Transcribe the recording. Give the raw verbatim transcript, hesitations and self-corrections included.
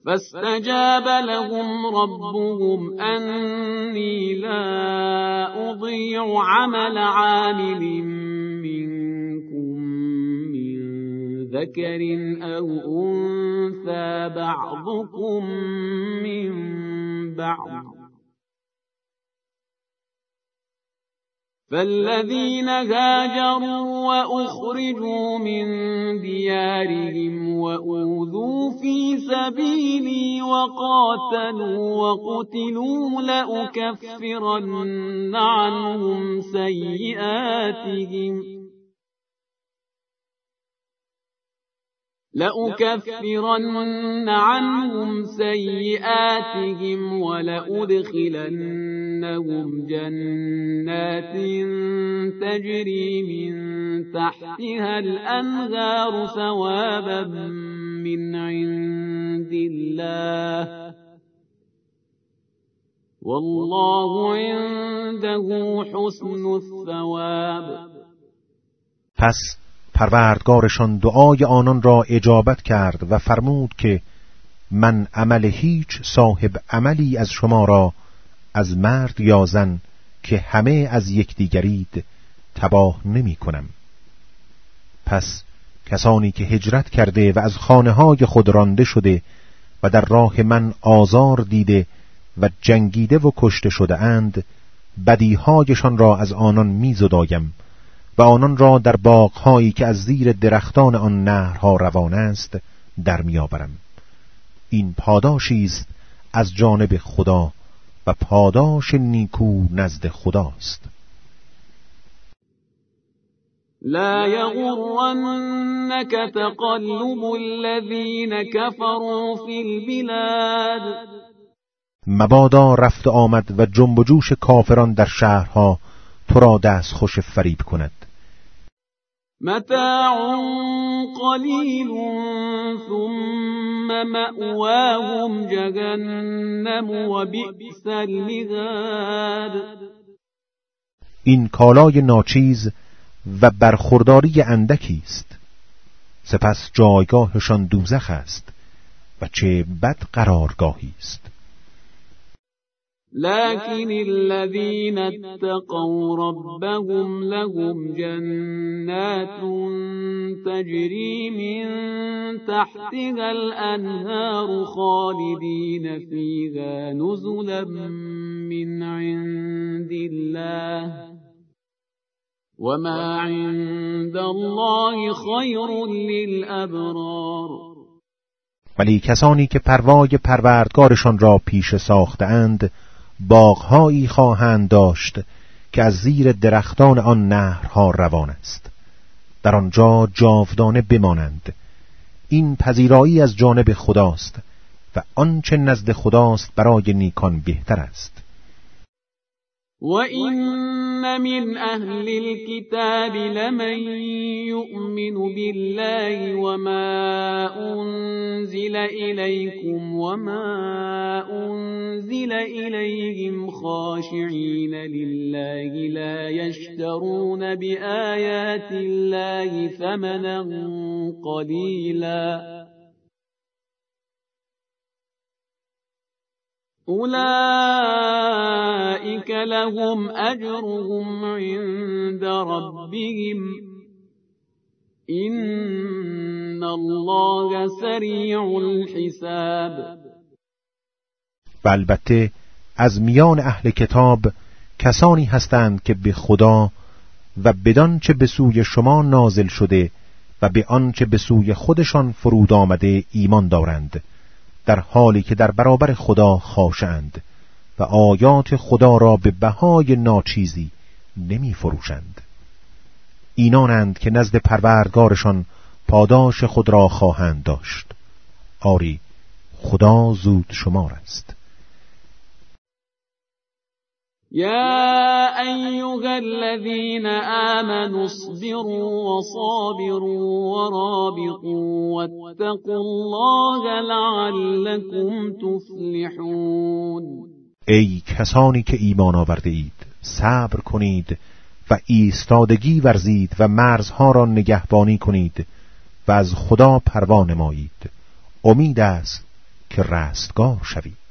فاستجاب لهم ربهم أني لا أضيع عمل عامل منكم من ذكر أو أنثى بعضكم من بعض، فالذين هاجروا وأخرجوا من ديارهم وأوذوا في سبيلي وقاتلوا وقتلوا لأكفرن عنهم سيئاتهم لأكفرن عنهم سيئاتهم ولأدخلنهم جنات تجري من تحتها الأنهار ثوابا من عند الله والله عنده حسن الثواب. پس پروردگارشان دعای آنان را اجابت کرد و فرمود که من عمل هیچ صاحب عملی از شما را از مرد یا زن که همه از یکدیگرید تباه نمی کنم. پس کسانی که هجرت کرده و از خانه‌های خود رانده شده و در راه من آزار دیده و جنگیده و کشته شده اند، بدیهایشان را از آنان می زدایم و آنان را در باغ‌هایی که از زیر درختان آن نهرها روان است در می‌آورم. این پاداشی است از جانب خدا و پاداش نیکو نزد خداست. لا يغرنك تقلب الذين كفروا في البلاد. مبادا رفت آمد و جنب و جوش کافران در شهرها تو را دست خوش فریب کند. متاع قلیل ثم مأواهم جهنم و بئس المهاد. این کالای ناچیز و برخورداری اندکی است، سپس جایگاهشان دوزخ است و چه بد قرارگاهی است. لكن الذين اتقوا ربهم لهم جنات تجري من تحتها الأنهار خالدين فيها نزلا من عند الله وما عند الله خير للأبرار. ولی کسانی که پروای پروردگارشان را پیش ساختند باغ‌هایی خواهند داشت که از زیر درختان آن نهرها روان است، در آنجا جاودانه بمانند. این پذیرایی از جانب خداست و آنچه نزد خداست برای نیکان بهتر است. وَإِنَّ مِنْ أَهْلِ الْكِتَابِ لَمَنْ يُؤْمِنُ بِاللَّهِ وَمَا أُنْزِلَ إِلَيْكُمْ وَمَا أُنْزِلَ إِلَيْهِمْ خَاشِعِينَ لِلَّهِ لَا يَشْتَرُونَ بِآيَاتِ اللَّهِ ثَمَنًا قَلِيلًا أولئك لهم أجرهم عند ربهم إن الله سریع الحساب. و البته از میان اهل کتاب کسانی هستند که به خدا و بدان چه به سوی شما نازل شده و به آن چه به سوی خودشان فرود آمده ایمان دارند، در حالی که در برابر خدا خاشعند و آیات خدا را به بهای ناچیزی نمی فروشند. اینانند که نزد پروردگارشان پاداش خود را خواهند داشت. آری خدا زود شمار است. يا أيها الذين آمنوا اصبروا وصابروا ورابطوا واتقوا الله لعلكم تفلحون. ای کسانی که ایمان آورده اید، صبر کنید و ایستادگی ورزید و مرزها را نگهبانی کنید و از خدا پروا نمایید. امید است که رستگار شوی.